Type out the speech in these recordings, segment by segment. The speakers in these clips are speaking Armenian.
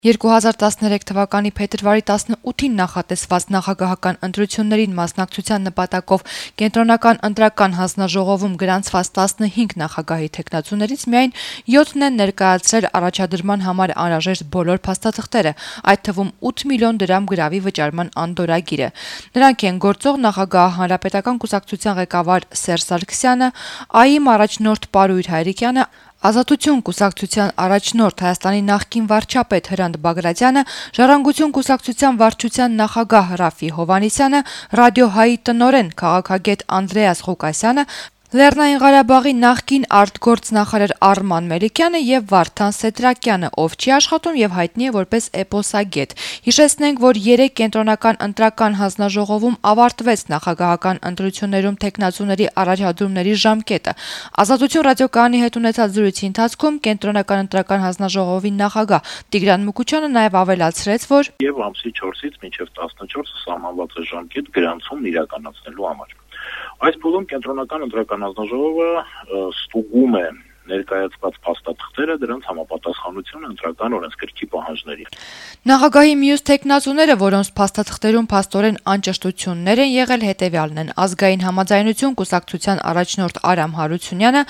2013 թվականի փետրվարի 18-ին նախատեսված նախագահական ընտրություններին մասնակցության նպատակով կենտրոնական ընտրական հանձնաժողովում գրանցված 15 նախագահի թեկնածուներից միայն 7-ն են ներկայացրել առաջադրման համար անհրաժեշտ բոլոր փաստաթղթերը, այդ թվում 8 միլիոն դրամ գրավի վճարման անդորրագիրը։ Նրանք են գործող նախագահ Հանրապետական կուսակցության ղեկավար Սերժ Սարգսյանը, ԱԻՄ առաջնորդ Պարույր Հայրիկյանը, Ազատություն կուսակցության առաջնորդ Հայաստանի նախկին վարչապետ Հրանտ Բագրատյանը, Ժառանգություն կուսակցության վարչության նախագահ Ռաֆի Հովհաննիսյանը, Ռադիո Հայի տնօրեն քաղաքագետ Անդրեաս Ղուկասյանը, Լեռնային Ղարաբաղի նախկին արտգործնախարար Արման Մելիքյանը եւ Վարդան Սեդրակյանը, ով չի աշխատում եւ հայտնի է որպես էպոսագետ։ Հիշեցնենք, որ 3 կենտրոնական ընտրական հանձնաժողովում ավարտվեց նախագահական ընտրություններում թեկնածուների առաջադրումների ժամկետը։ Ազատություն ռադիոկայանի հետ ունեցած զրույցի ընթացքում կենտրոնական ընտրական հանձնաժողովի նախագահ Տիգրան Մուկուչյանը նաեւ ավելացրեց, որ եւ ամսի 4-ից մինչեւ 14 սահմանված է ժամկետ գրանցումն իրականացնելու համար։ Այս փուլում կենտրոնական ընտրական հանձնաժողովը ստուգում է ներկայացված փաստաթղթերը, դրանց համապատասխանությունը ընտրական օրենսգրքի պահանջներին։ Նախագահի մյուս թեկնածուները, որոնց փաստաթղթերում փաստորեն անճշտություններ են եղել, հետևյալն են. Ազգային համաձայնություն կուսակցության առաջնորդ Արամ Հարությունյանը,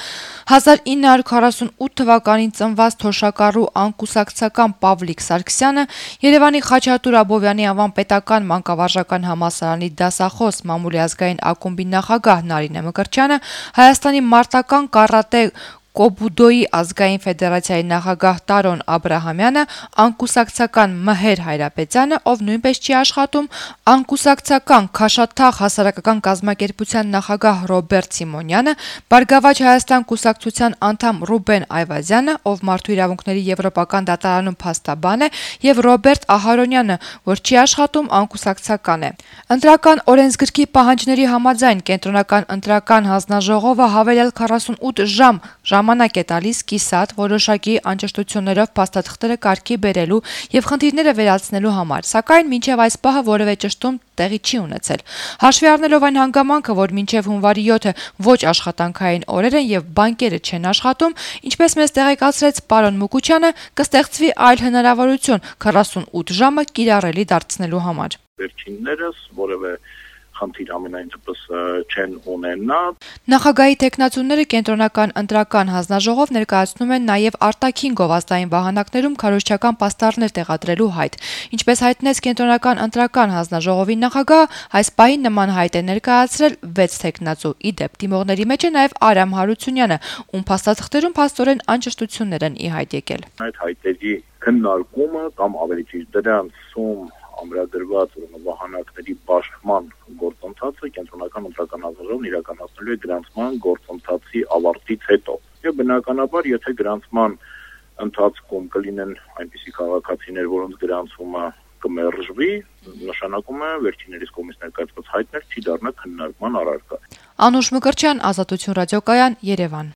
1948 թվականին ծնված թոշակառու անկուսակցական Պավլիկ Սարգսյանը, Երևանի Խաչատուր Աբովյանի անվան պետական մանկավարժական համալսարանի դասախոս Մամուլի ազգային ակումբի նախագահ Նարինե Մկրտչյանը, Հայաստանի մարտական կարատե Կոբուդոյի ազգային ֆեդերացիայի նախագահ Տարոն Աբրահամյանը, անկուսակցական Մհեր Հայրապետյանը, ով նույնպես չի աշխատում, անկուսակցական Քաշաթաղ հասարակական կազմակերպության նախագահ Ռոբերտ Սիմոնյանը, Բարգավաճ Հայաստան կուսակցության անդամ Ռուբեն Այվազյանը, ով մարդու իրավունքների եվրոպական դատարանում փաստաբան է, եւ Ռոբերտ Ահարոնյանը, որ չի աշխատում, անկուսակցական է։ Ընտրական օրենսգրքի պահանջների համաձայն կենտրոնական ընտրական հանձնաժողովը հավելյալ 48 ժամ ժամանակ է տալիս կիսատ որոշակի անճշտություններով փաստաթղթերը կարգի բերելու եւ խնդիրները վերացնելու համար, սակայն մինչեւ այս պահը որևէ ճշտում տեղի չի ունեցել։ Հաշվի առնելով այն հանգամանքը, որ մինչեւ հունվարի 7-ը ոչ աշխատանքային օրեր են եւ բանկերը չեն աշխատում, ինչպես մեզ տեղեկացրեց պարոն Մուկուչյանը, կստեղծվի այլ հնարավորություն 48 ժամը կիրառելի դարձնելու համար։ Վերջիններս որևէ խնդիր ամենայն դեպս չեն ունենա։ Նախագահի թեկնածուները կենտրոնական ընտրական հանձնաժողով ներկայացնում են նաև արտաքին գովազդային վահանակներում քարոզչական պաստառներ տեղադրելու հայտ։ Ինչպես հայտնեց կենտրոնական ընտրական հանձնաժողովի նախագահը, այս պահին նման հայտ է ներկայացրել 6 թեկնածու։ Ի դեպ, դիմողների մեջ է նաև Արամ Հարությունյանը, ում փաստաթղթերում փաստորեն անճշտություններ են ի հայտ եկել։ Այդ հայտերի քննարկումը կամ ավելի ճիշտ դրանցում ամրագրված վահանակների պաշտպան գործընթացը կենտրոնական ընտրական հանձնաժողովն իրականացնելու է գրանցման գործընթացի ավարտից հետո։ Եվ բնականաբար, եթե գրանցման ընթացքում կլինեն այնպիսի քաղաքացիներ, որոնց գրանցումը կմերժվի, նշանակում է վերջիններիս կողմից ներկայացված հայտներ չի դառնա քննարկման առարկա։ Անուշ Մկրտչյան, Ազատություն ռադիոկայան, Երևան։